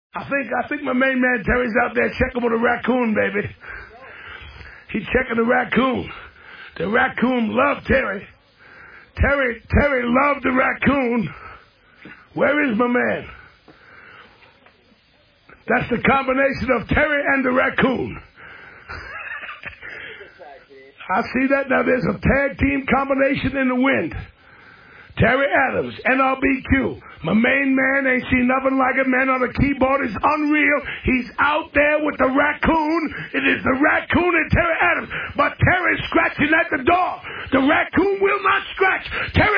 I think my main man Terry's out there checking with a raccoon, baby. He's checking the raccoon. The raccoon loved Terry. Terry loved the raccoon. Where is my man? That's the combination of Terry and the raccoon. I see that. Now there's a tag team combination in the wind. Terry Adams, NRBQ. My main man ain't seen nothing like it, man. On the keyboard is unreal. He's out there with the raccoon. It is the raccoon and Terry Adams. But Terry's scratching at the door. The raccoon will not scratch. Terry